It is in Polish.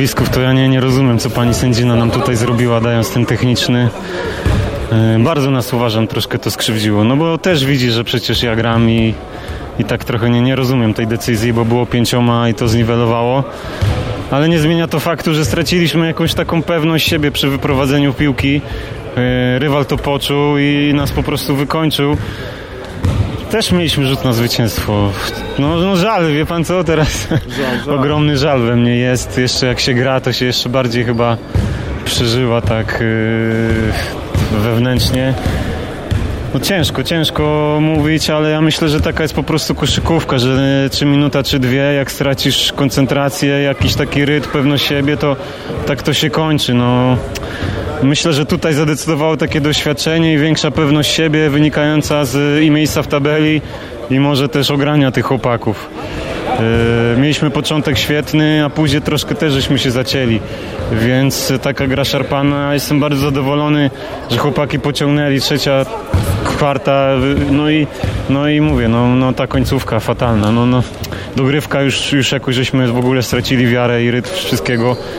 uścisków, to ja nie rozumiem, co pani sędzina nam tutaj zrobiła, dając ten techniczny. Bardzo nas, uważam, troszkę to skrzywdziło, no bo też widzi, że przecież ja gram i tak trochę nie rozumiem tej decyzji, bo było 5 i to zniwelowało. Ale nie zmienia to faktu, że straciliśmy jakąś taką pewność siebie przy wyprowadzeniu piłki. Rywal to poczuł i nas po prostu wykończył. Też mieliśmy rzut na zwycięstwo. No żal, wie pan co, teraz żal. Ogromny żal we mnie jest. Jeszcze jak się gra, to się jeszcze bardziej chyba przeżywa tak wewnętrznie. No ciężko mówić, ale ja myślę, że taka jest po prostu koszykówka, że czy minuta, czy 2, jak stracisz koncentrację, jakiś taki rytm, pewność siebie, to tak to się kończy. No, myślę, że tutaj zadecydowało takie doświadczenie i większa pewność siebie wynikająca z i miejsca w tabeli i może też ogrania tych chłopaków. Mieliśmy początek świetny, a później troszkę też żeśmy się zacięli, więc taka gra szarpana. Jestem bardzo zadowolony, że chłopaki pociągnęli, trzecia kwarta, no i mówię, no ta końcówka fatalna, dogrywka już jakoś żeśmy w ogóle stracili wiarę i rytm wszystkiego.